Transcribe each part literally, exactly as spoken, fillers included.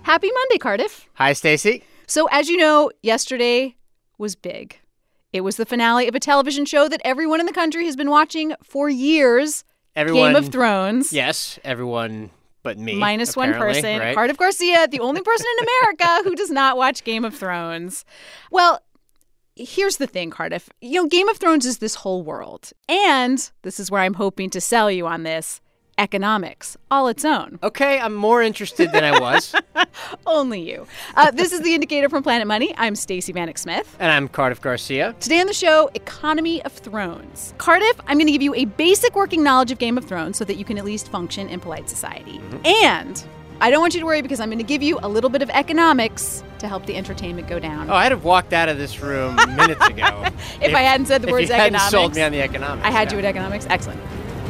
Happy Monday, Cardiff. Hi, Stacey. So as you know, yesterday was big. It was the finale of a television show that everyone in the country has been watching for years. Everyone, Game of Thrones. Yes, everyone but me. Minus one person. Right? Cardiff Garcia, the only person in America who does not watch Game of Thrones. Well, here's the thing, Cardiff. You know, Game of Thrones is this whole world. And this is where I'm hoping to sell you on this. Economics, all its own. Okay, I'm more interested than I was. Only you. Uh, this is The Indicator from Planet Money. I'm Stacey Vanek Smith. And I'm Cardiff Garcia. Today on the show, Economy of Thrones. Cardiff, I'm going to give you a basic working knowledge of Game of Thrones so that you can at least function in polite society. Mm-hmm. And I don't want you to worry because I'm going to give you a little bit of economics to help the entertainment go down. Oh, I'd have walked out of this room minutes ago. if, if I hadn't said the if words you economics. hadn't sold me on the economics. I had yeah. you at economics. Excellent.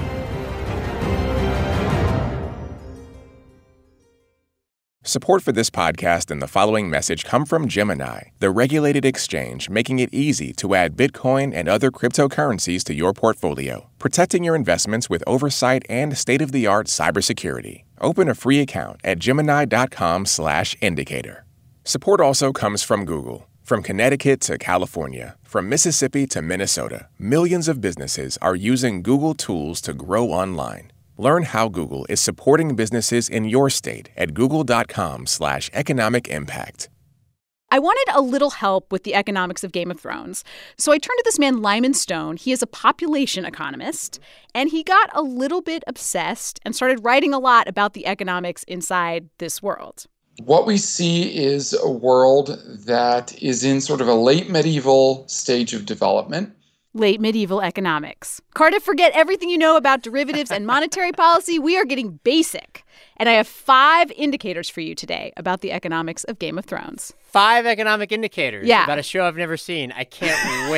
Support for this podcast and the following message come from Gemini, the regulated exchange making it easy to add Bitcoin and other cryptocurrencies to your portfolio, protecting your investments with oversight and state-of-the-art cybersecurity. Open a free account at gemini.com slash indicator. Support also comes from Google. From Connecticut to California, from Mississippi to Minnesota, millions of businesses are using Google tools to grow online. Learn how Google is supporting businesses in your state at google.com slash economic impact. I wanted a little help with the economics of Game of Thrones, so I turned to this man, Lyman Stone. He is a population economist, and he got a little bit obsessed and started writing a lot about the economics inside this world. What we see is a world that is in sort of a late medieval stage of development. Late medieval economics. Cardiff, forget everything you know about derivatives and monetary policy. We are getting basic. And I have five indicators for you today about the economics of Game of Thrones. Five economic indicators yeah. about a show I've never seen. I can't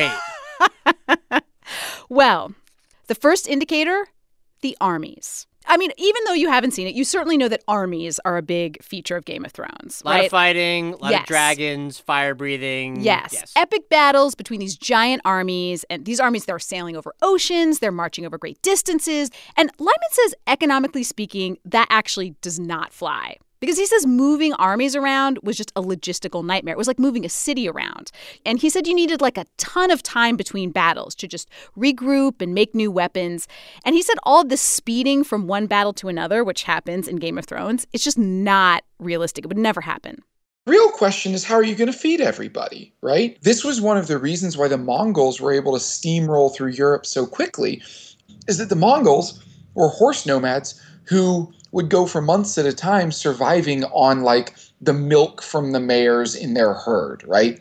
wait. Well, the first indicator, the armies. I mean, even though you haven't seen it, you certainly know that armies are a big feature of Game of Thrones. A lot right? of fighting, a lot yes. of dragons, fire breathing. Yes. yes. Epic battles between these giant armies. And these armies, they're sailing over oceans. They're marching over great distances. And Lyman says, economically speaking, that actually does not fly. Because he says moving armies around was just a logistical nightmare. It was like moving a city around. And he said you needed like a ton of time between battles to just regroup and make new weapons. And he said all of this speeding from one battle to another, which happens in Game of Thrones, it's just not realistic. It would never happen. The real question is, how are you going to feed everybody, right? This was one of the reasons why the Mongols were able to steamroll through Europe so quickly, is that the Mongols were horse nomads who would go for months at a time surviving on, like, the milk from the mares in their herd, right?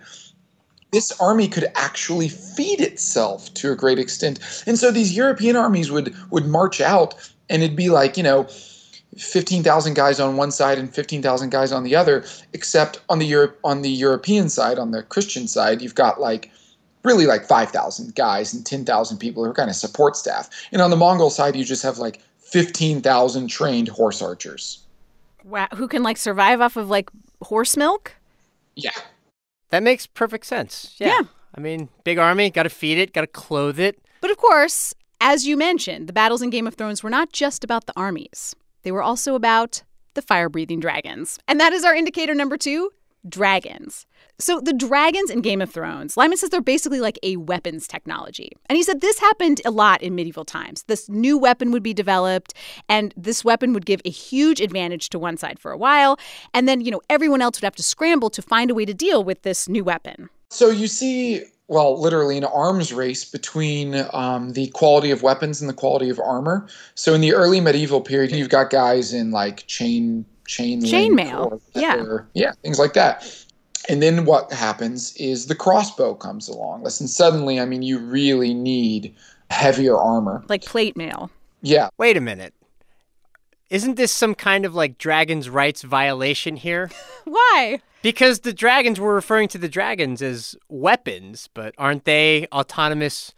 This army could actually feed itself to a great extent. And so these European armies would would march out, and it'd be like, you know, fifteen thousand guys on one side and fifteen thousand guys on the other, except on the Europe on the European side, on the Christian side, you've got, like, really like five thousand guys and ten thousand people who are kind of support staff. And on the Mongol side, you just have, like, fifteen thousand trained horse archers. Wow. Who can, like, survive off of, like, horse milk? Yeah. That makes perfect sense. Yeah. yeah. I mean, big army, got to feed it, got to clothe it. But of course, as you mentioned, the battles in Game of Thrones were not just about the armies. They were also about the fire-breathing dragons. And that is our indicator number two, dragons. So the dragons in Game of Thrones, Lyman says they're basically like a weapons technology. And he said this happened a lot in medieval times. This new weapon would be developed, and this weapon would give a huge advantage to one side for a while. And then, you know, everyone else would have to scramble to find a way to deal with this new weapon. So you see, well, literally an arms race between um, the quality of weapons and the quality of armor. So in the early medieval period, you've got guys in like chain chain chainmail, yeah, yeah, things like that. And then what happens is the crossbow comes along. Listen, suddenly, I mean, you really need heavier armor. Like plate mail. Yeah. Wait a minute. Isn't this some kind of, like, dragons' rights violation here? Why? Because the dragons were referring to the dragons as weapons, but aren't they autonomous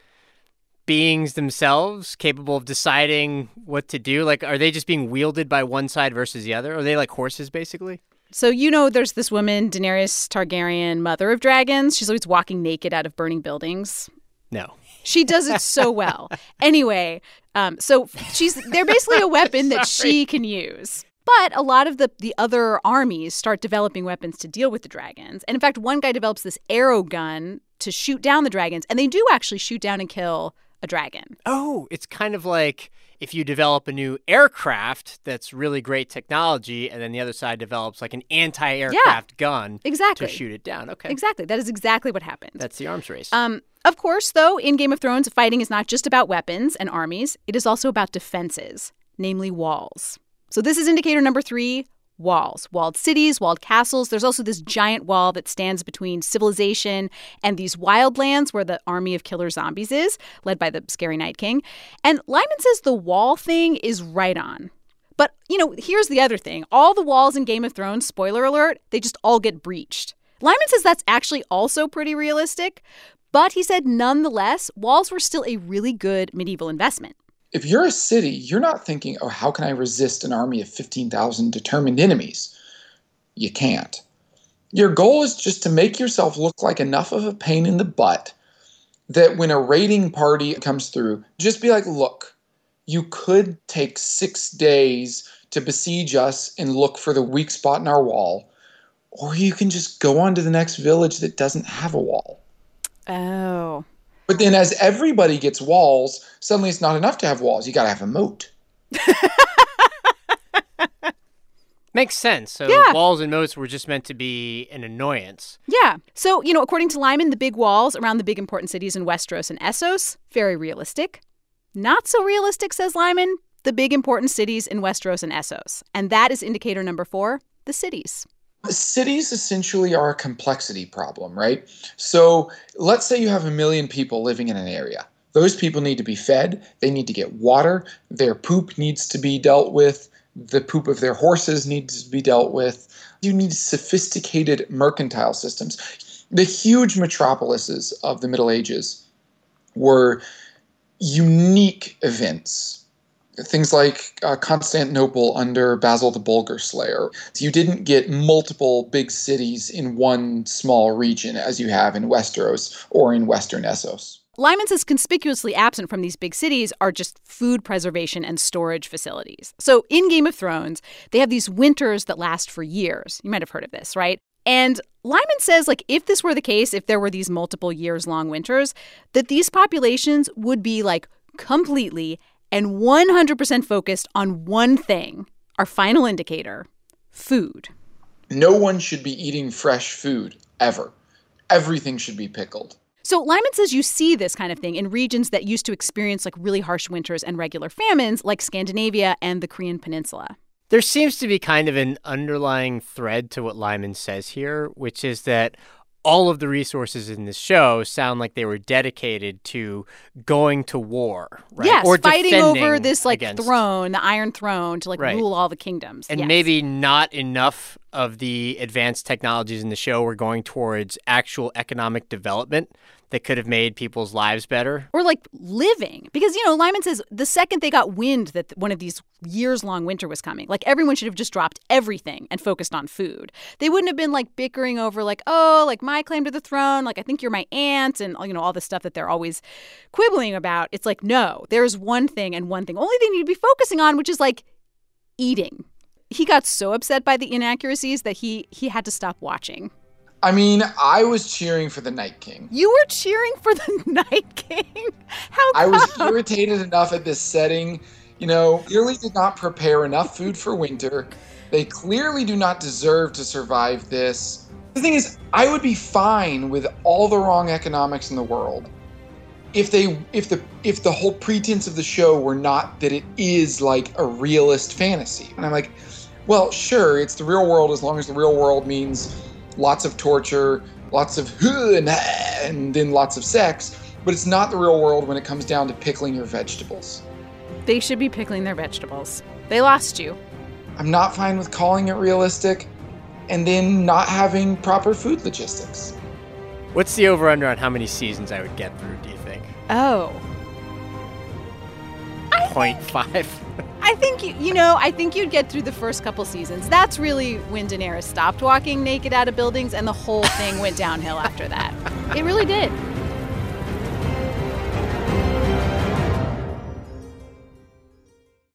beings themselves capable of deciding what to do? Like, are they just being wielded by one side versus the other? Are they like horses, basically? So, you know, there's this woman, Daenerys Targaryen, mother of dragons. She's always walking naked out of burning buildings. No. She does it so well. Anyway, um, so she's they're basically a weapon that she can use. But a lot of the, the other armies start developing weapons to deal with the dragons. And in fact, one guy develops this arrow gun to shoot down the dragons. And they do actually shoot down and kill a dragon. Oh, it's kind of like if you develop a new aircraft that's really great technology, and then the other side develops like an anti-aircraft yeah, gun exactly. to shoot it down. Okay. Exactly. That is exactly what happened. That's the arms race. Um, of course, though, in Game of Thrones, fighting is not just about weapons and armies. It is also about defenses, namely walls. So this is indicator number three, walls. Walled cities, walled castles. There's also this giant wall that stands between civilization and these wildlands where the army of killer zombies is, led by the scary Night King. And Lyman says the wall thing is right on. But, you know, here's the other thing. All the walls in Game of Thrones, spoiler alert, they just all get breached. Lyman says that's actually also pretty realistic. But he said, nonetheless, walls were still a really good medieval investment. If you're a city, you're not thinking, oh, how can I resist an army of fifteen thousand determined enemies? You can't. Your goal is just to make yourself look like enough of a pain in the butt that when a raiding party comes through, just be like, look, you could take six days to besiege us and look for the weak spot in our wall, or you can just go on to the next village that doesn't have a wall. Oh. But then as everybody gets walls, suddenly it's not enough to have walls. You got to have a moat. Makes sense. So yeah. walls and moats were just meant to be an annoyance. Yeah. So, you know, according to Lyman, the big walls around the big important cities in Westeros and Essos, very realistic. Not so realistic, says Lyman, the big important cities in Westeros and Essos. And that is indicator number four, the cities. Cities essentially are a complexity problem, right? So let's say you have a million people living in an area. Those people need to be fed. They need to get water. Their poop needs to be dealt with. The poop of their horses needs to be dealt with. You need sophisticated mercantile systems. The huge metropolises of the Middle Ages were unique events. Things like uh, Constantinople under Basil the Bulgar Slayer. You didn't get multiple big cities in one small region as you have in Westeros or in Western Essos. Lyman says conspicuously absent from these big cities are just food preservation and storage facilities. So in Game of Thrones, they have these winters that last for years. You might have heard of this, right? And Lyman says, like, if this were the case, if there were these multiple years-long winters, that these populations would be, like, completely and one hundred percent focused on one thing, our final indicator, food. No one should be eating fresh food, ever. Everything should be pickled. So Lyman says you see this kind of thing in regions that used to experience like really harsh winters and regular famines, like Scandinavia and the Korean Peninsula. There seems to be kind of an underlying thread to what Lyman says here, which is that all of the resources in this show sound like they were dedicated to going to war, right? Yes, or fighting over this like against... throne, the Iron Throne, to like right. rule all the kingdoms. And yes. maybe not enough of the advanced technologies in the show were going towards actual economic development that could have made people's lives better. Or like living. Because, you know, Lyman says the second they got wind that one of these years-long winter was coming, like everyone should have just dropped everything and focused on food. They wouldn't have been like bickering over like, oh, like my claim to the throne, like I think you're my aunt, and, you know, all the stuff that they're always quibbling about. It's like, no, there's one thing and one thing only they need to be focusing on, which is like eating. He got so upset by the inaccuracies that he he had to stop watching. I mean, I was cheering for the Night King. You were cheering for the Night King? How come? I was irritated enough at this setting. You know, clearly did not prepare enough food for winter. They clearly do not deserve to survive this. The thing is, I would be fine with all the wrong economics in the world if they if the if the whole pretense of the show were not that it is like a realist fantasy. And I'm like, well, sure, it's the real world as long as the real world means lots of torture, lots of and, and then lots of sex, but it's not the real world when it comes down to pickling your vegetables. They should be pickling their vegetables. They lost you. I'm not fine with calling it realistic and then not having proper food logistics. What's the over-under on how many seasons I would get through, do you think? Oh. I Point five. I think, you, you know, I think you'd get through the first couple seasons. That's really when Daenerys stopped walking naked out of buildings and the whole thing went downhill after that. It really did.